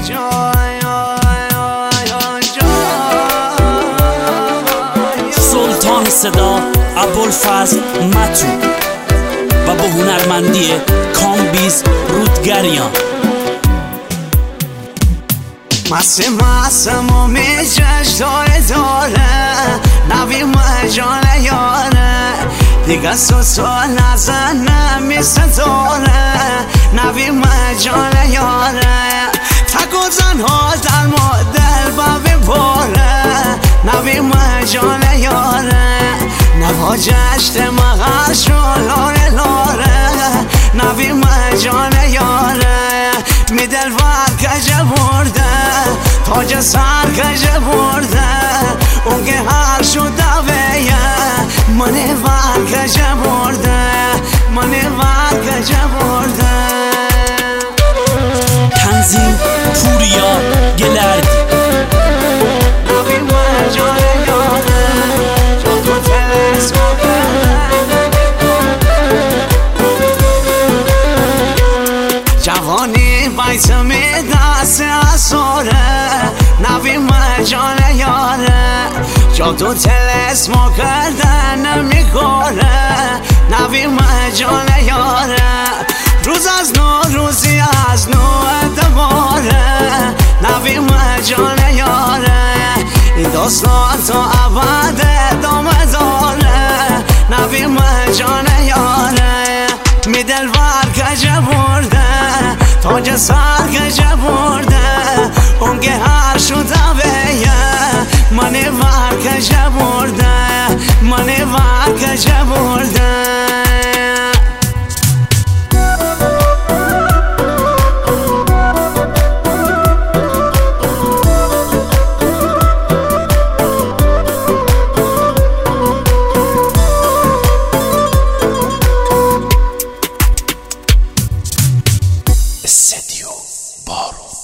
سلطان صدا ابوالفضل متو و با هنرمندی کامبیز رودگریان. مسم و میچش داره نوی مجاله یاره دیگه سوال نزنم میستاره نوی مجاله یاره تک و زنها در مدل با بباره نوی مجاله یاره نوا جشت مغر شو لاره لاره نوی مجاله یاره می دلوار کجه برده تاج سر کجه برده اون که هر شو دویه منی وار کجه برده منی وار کجه برده. تنظیم پوریا گلردی. نوی مجاله یاره تو تو تلسکوپه جوانی بایسمی دست اصاره نوی مجاله یاره جا تو تلسمو کردن نمیکنه نوی مجاله یاره روز از نو روزی از نو دوباره نوی مجاله یاره این داستان تا ابد ادامه داره نوی مجاله یاره می دلوار کجه برده تاج سر کجه برده اون که هر شو دویه منی وار کجه برده منی وار کجه برده. استدیو بارو.